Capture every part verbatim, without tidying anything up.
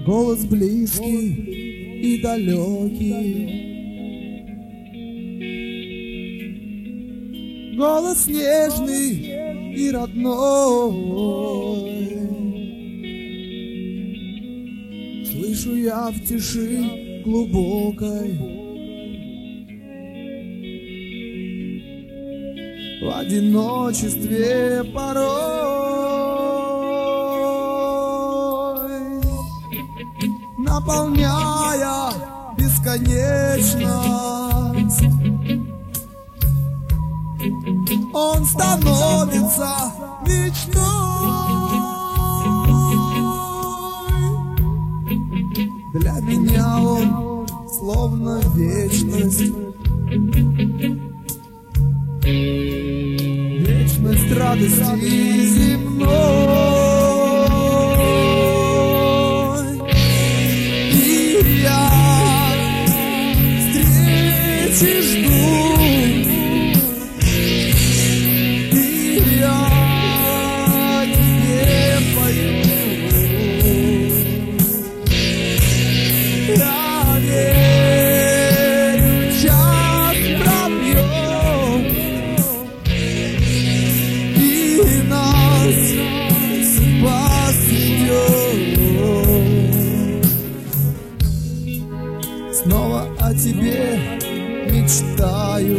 Голос близкий и далекий, голос нежный и родной. Слышу я в тиши глубокой, в одиночестве порой, наполняя бесконечность. Он становится мечтой. Для меня он словно вечность, вечность радости земной. И я встречи жду, и я тебе пою. Я верю, час пробьет, и нас судьба сведет. Снова о тебе мечтаю,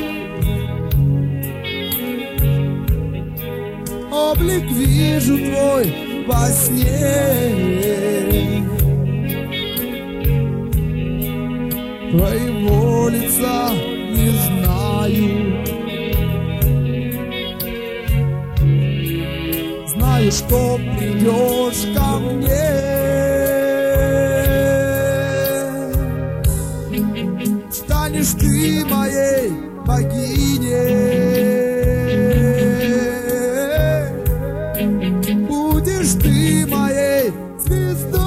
облик вижу твой во сне. Твоего лица не знаю, знаю, что придешь ко мне. Станешь ты моей богиней, будешь ты моей звездой.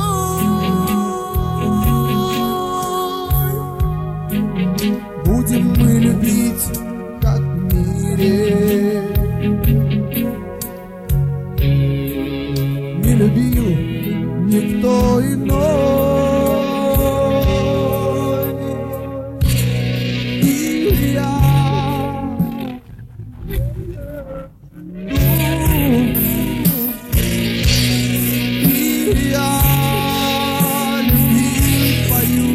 Будем мы любить, как в мире не любил никто иной. И я и я любви пою.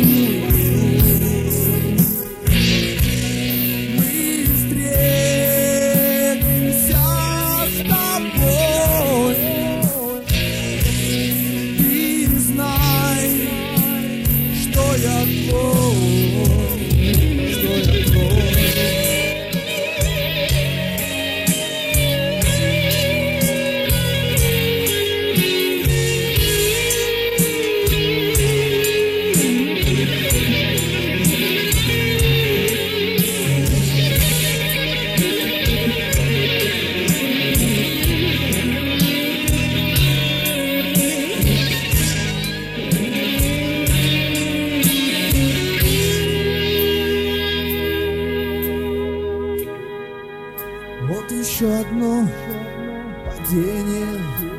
Вот еще одно падение,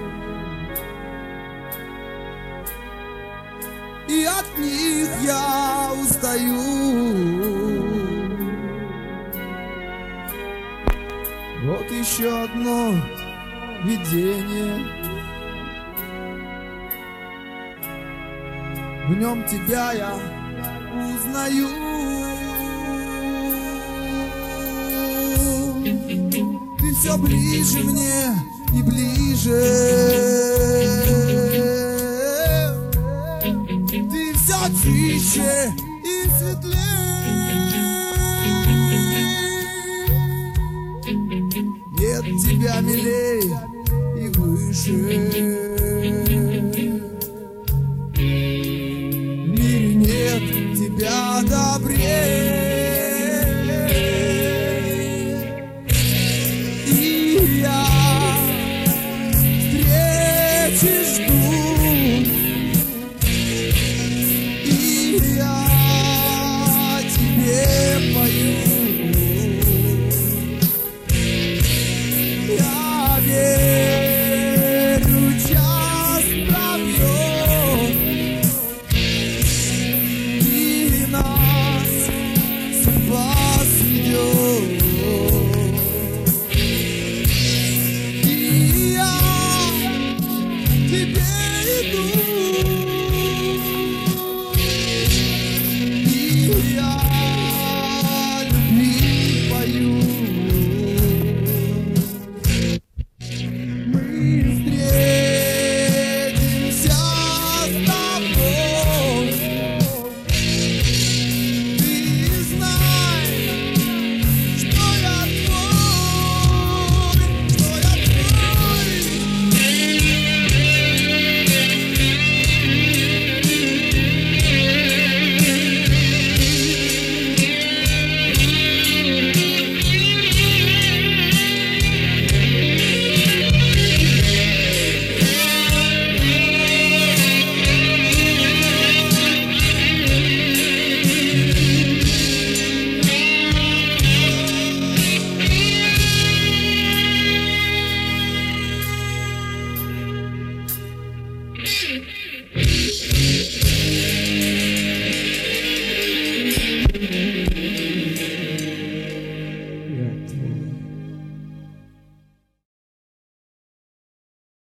и от них я устаю. Вот еще одно видение, в нем тебя я узнаю. Ты все ближе мне и ближе, ты все чище и светлее. Нет тебя милей и выше, в мире нет тебя добрее. Я верю, тебе иду.